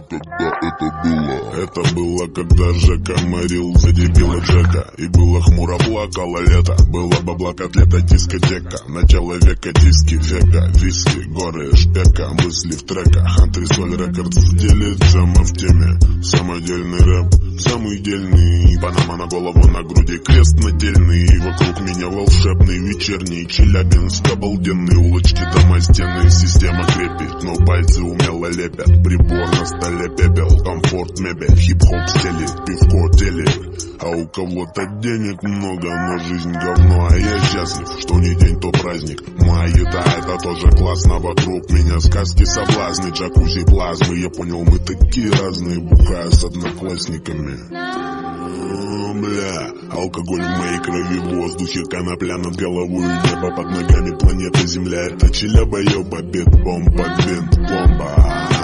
когда это было? Это было, когда Жека морил за дебила Джека. И было хмуро, плакало лето. Было бабла, котлета, дискотека. Начало века, диски, века, виски, горы, шпека. Мысли в треках, антресоль рекордс в деле, джема в теме. Самодельный рэп, самый дельный. Панама на голову, на груди крест надельный. И вокруг меня волшебный вечерний Челябинск, обалденные улочки, дома, стены. Система крепит, но пальцы умело лепят. Прибор на столе, пепел, комфорт, мебель. Хип-хоп стелит, пивко, телек. А у кого-то денег много, но жизнь говно. А я счастлив, что не день, то праздник. Моя еда, это тоже классно. Вокруг меня сказки, соблазны, джакузи, плазмы. Я понял, мы такие разные, бухаю с одноклассниками. Бля, алкоголь в моей крови, в воздухе конопля над головой, небо под ногами, планета Земля. Это Челяба, ёба, бит, бомба, бинт, бомба.